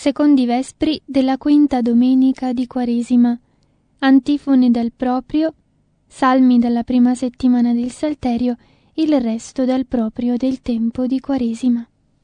Secondi vespri della quinta domenica di Quaresima. Antifone dal proprio, salmi dalla prima settimana del Salterio, il resto dal proprio del tempo di Quaresima.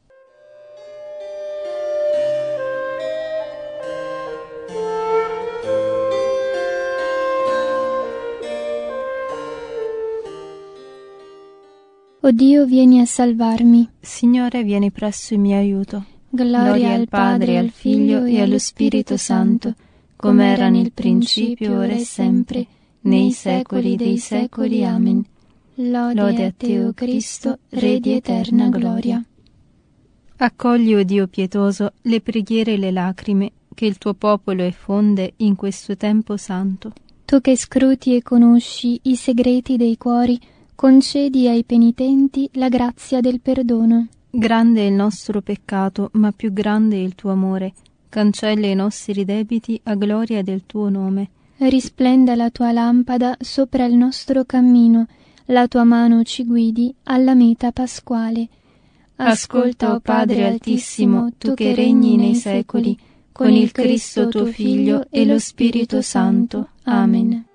O Dio, vieni a salvarmi. Signore, vieni presso in mio aiuto. Gloria al Padre, al Figlio e allo Spirito Santo, come era nel principio, ora e sempre, nei secoli dei secoli. Amen. Lode a te, o Cristo, Re di eterna gloria. Accogli, o Dio pietoso, le preghiere e le lacrime che il tuo popolo effonde in questo tempo santo. Tu che scruti e conosci i segreti dei cuori, concedi ai penitenti la grazia del perdono. Grande è il nostro peccato, ma più grande è il tuo amore. Cancella i nostri debiti a gloria del tuo nome. Risplenda la tua lampada sopra il nostro cammino, la tua mano ci guidi alla meta pasquale. Ascolta, o Padre Altissimo, tu che regni nei secoli, con il Cristo tuo Figlio e lo Spirito Santo. Amen.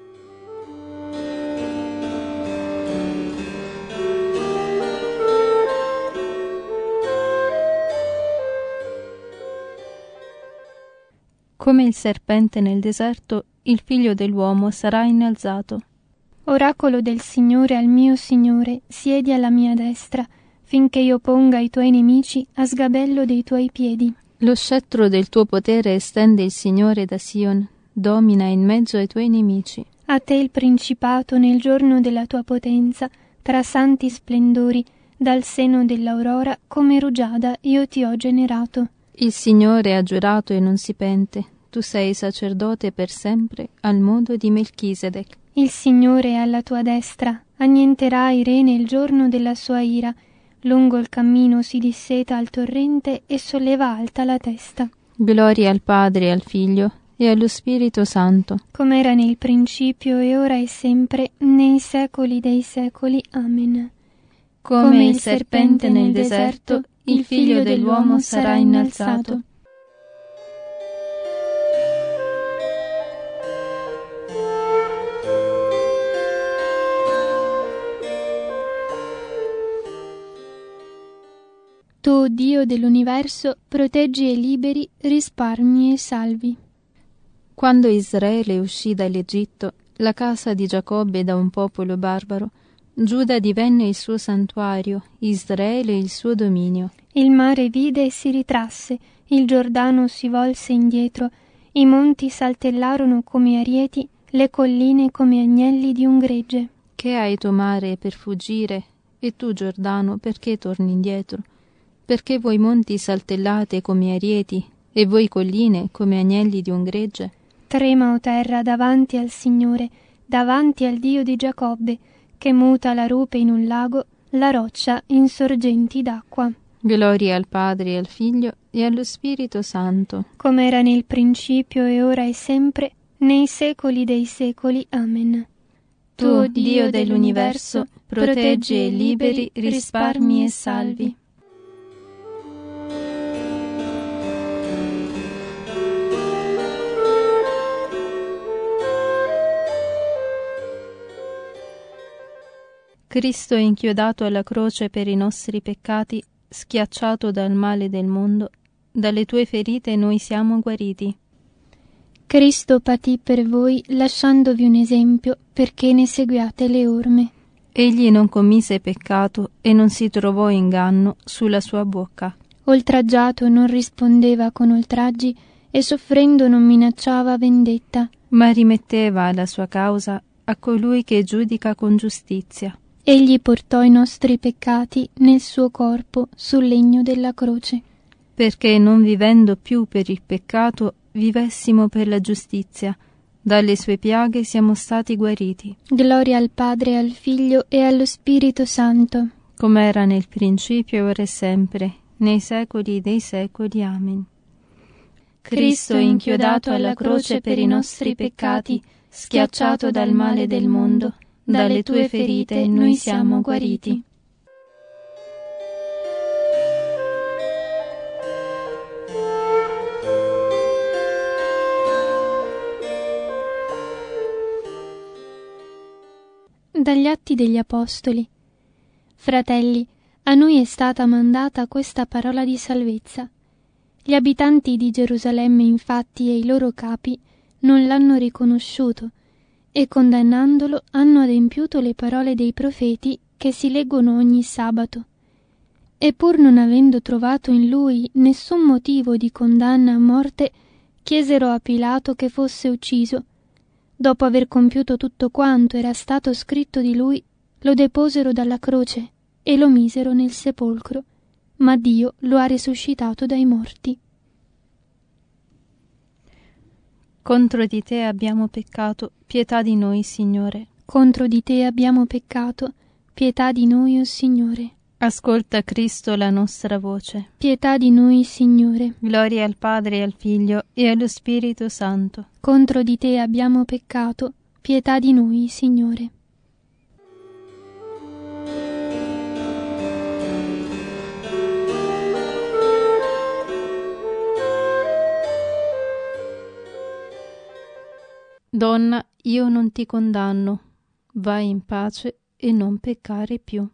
Come il serpente nel deserto, il Figlio dell'uomo sarà innalzato. Oracolo del Signore al mio Signore, siedi alla mia destra, finché io ponga i tuoi nemici a sgabello dei tuoi piedi. Lo scettro del tuo potere estende il Signore da Sion, domina in mezzo ai tuoi nemici. A te il principato nel giorno della tua potenza, tra santi splendori, dal seno dell'aurora come rugiada io ti ho generato. Il Signore ha giurato e non si pente, tu sei sacerdote per sempre, al modo di Melchisedec. Il Signore è alla tua destra, annienterà i re nel giorno della sua ira. Lungo il cammino si disseta al torrente e solleva alta la testa. Gloria al Padre, al Figlio e allo Spirito Santo, come era nel principio e ora e sempre, nei secoli dei secoli. Amen. Come il serpente nel deserto, il Figlio dell'uomo sarà innalzato. Tu, Dio dell'universo, proteggi e liberi, risparmi e salvi. Quando Israele uscì dall'Egitto, la casa di Giacobbe da un popolo barbaro, Giuda divenne il suo santuario, Israele il suo dominio. Il mare vide e si ritrasse, il Giordano si volse indietro, i monti saltellarono come arieti, le colline come agnelli di un gregge. Che hai tu, mare, per fuggire, e tu, Giordano, perché torni indietro? Perché voi monti saltellate come arieti, e voi colline come agnelli di un gregge? Trema, o terra, davanti al Signore, davanti al Dio di Giacobbe, che muta la rupe in un lago, la roccia in sorgenti d'acqua. Gloria al Padre, al Figlio e allo Spirito Santo, come era nel principio e ora e sempre, nei secoli dei secoli. Amen. Tu, Dio dell'universo, proteggi e liberi, risparmi e salvi. Cristo inchiodato alla croce per i nostri peccati, schiacciato dal male del mondo, dalle tue ferite noi siamo guariti. Cristo patì per voi, lasciandovi un esempio perché ne seguiate le orme. Egli non commise peccato e non si trovò inganno sulla sua bocca. Oltraggiato non rispondeva con oltraggi e soffrendo non minacciava vendetta, ma rimetteva la sua causa a colui che giudica con giustizia. Egli portò i nostri peccati nel suo corpo sul legno della croce, perché non vivendo più per il peccato vivessimo per la giustizia. Dalle sue piaghe siamo stati guariti. Gloria al Padre, al Figlio e allo Spirito Santo, come era nel principio, ora e sempre, nei secoli dei secoli. Amen. Cristo inchiodato alla croce per i nostri peccati, schiacciato dal male del mondo, dalle tue ferite noi siamo guariti. Dagli Atti degli Apostoli. Fratelli, a noi è stata mandata questa parola di salvezza. Gli abitanti di Gerusalemme, infatti, e i loro capi non l'hanno riconosciuto e, condannandolo, hanno adempiuto le parole dei profeti che si leggono ogni sabato. E pur non avendo trovato in lui nessun motivo di condanna a morte, chiesero a Pilato che fosse ucciso. Dopo aver compiuto tutto quanto era stato scritto di lui, lo deposero dalla croce e lo misero nel sepolcro, ma Dio lo ha risuscitato dai morti. Contro di te abbiamo peccato, pietà di noi, Signore. Contro di te abbiamo peccato, pietà di noi, o Signore. Ascolta, Cristo, la nostra voce. Pietà di noi, Signore. Gloria al Padre, al Figlio e allo Spirito Santo. Contro di te abbiamo peccato, pietà di noi, Signore. Donna, io non ti condanno. Vai in pace e non peccare più.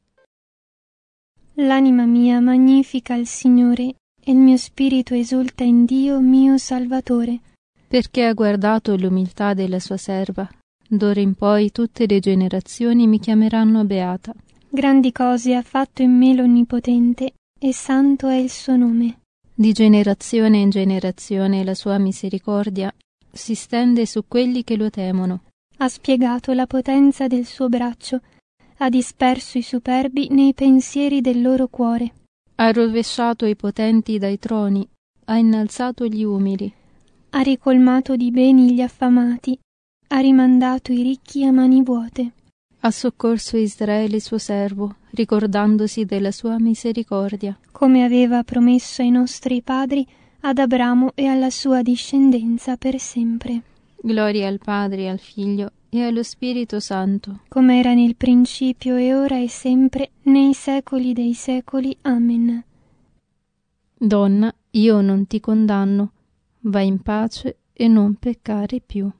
L'anima mia magnifica il Signore, e il mio spirito esulta in Dio mio Salvatore, perché ha guardato l'umiltà della sua serva. D'ora in poi tutte le generazioni mi chiameranno beata. Grandi cose ha fatto in me l'Onnipotente, e santo è il suo nome. Di generazione in generazione la sua misericordia si stende su quelli che lo temono. Ha spiegato la potenza del suo braccio, ha disperso i superbi nei pensieri del loro cuore. Ha rovesciato i potenti dai troni, ha innalzato gli umili. Ha ricolmato di beni gli affamati, ha rimandato i ricchi a mani vuote. Ha soccorso Israele suo servo, ricordandosi della sua misericordia. Come aveva promesso ai nostri padri, ad Abramo e alla sua discendenza per sempre. Gloria al Padre, al Figlio e allo Spirito Santo. Come era nel principio e ora e sempre, nei secoli dei secoli. Amen. Donna, io non ti condanno. Vai in pace e non peccare più.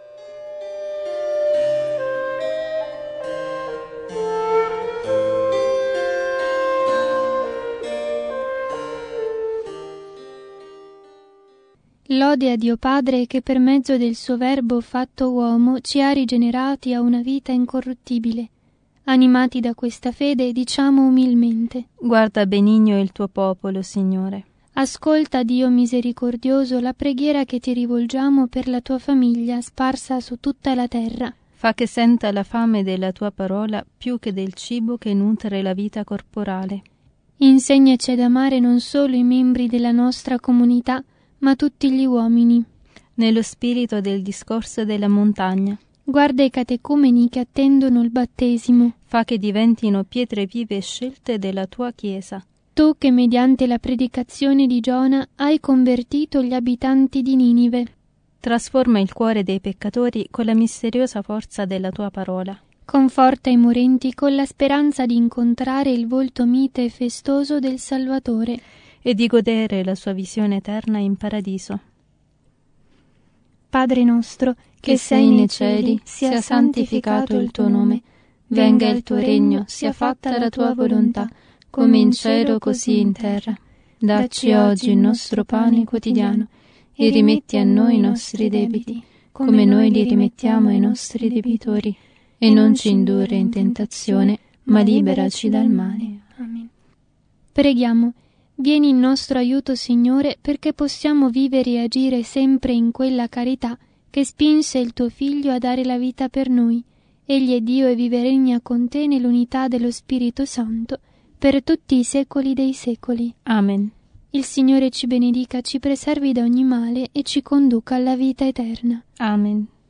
Lode a Dio Padre che per mezzo del suo Verbo fatto uomo ci ha rigenerati a una vita incorruttibile. Animati da questa fede, diciamo umilmente: Guarda benigno il tuo popolo, Signore. Ascolta, Dio misericordioso, la preghiera che ti rivolgiamo per la tua famiglia sparsa su tutta la terra. Fa che senta la fame della tua parola più che del cibo che nutre la vita corporale. Insegnaci ad amare non solo i membri della nostra comunità, ma tutti gli uomini. Nello spirito del discorso della montagna. Guarda i catecumeni che attendono il battesimo. Fa che diventino pietre vive scelte della tua Chiesa. Tu che mediante la predicazione di Giona hai convertito gli abitanti di Ninive. Trasforma il cuore dei peccatori con la misteriosa forza della tua parola. Conforta i morenti con la speranza di incontrare il volto mite e festoso del Salvatore e di godere la sua visione eterna in paradiso. Padre nostro, che sei nei cieli, sia santificato il tuo nome. Venga il tuo regno, sia fatta la tua volontà, come in cielo così in terra. Dacci oggi il nostro pane quotidiano e rimetti a noi i nostri debiti, come noi li rimettiamo ai nostri debitori, e non ci indurre in tentazione, ma liberaci dal male. Amen. Preghiamo. Vieni in nostro aiuto, Signore, perché possiamo vivere e agire sempre in quella carità che spinse il tuo Figlio a dare la vita per noi. Egli è Dio e vive e regna con te nell'unità dello Spirito Santo, per tutti i secoli dei secoli. Amen. Il Signore ci benedica, ci preservi da ogni male e ci conduca alla vita eterna. Amen.